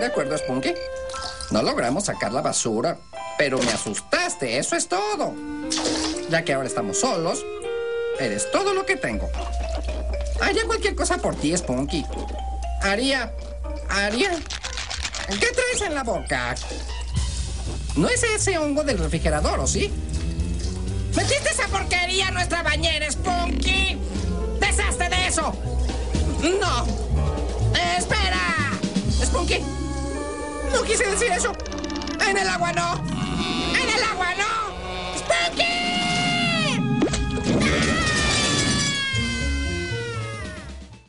De acuerdo, Spunky. No logramos sacar la basura, pero me asustaste, eso es todo. Ya que ahora estamos solos, eres todo lo que tengo. Haría cualquier cosa por ti, Spunky. Haría... ¿Qué traes en la boca? No es ese hongo del refrigerador, ¿o sí? ¡Metiste esa porquería a nuestra bañera, Spunky! ¡Deshazte de eso! ¡No! ¡Espera! ¡Spunky! No quise decir eso. ¡En el agua no! ¡En el agua no!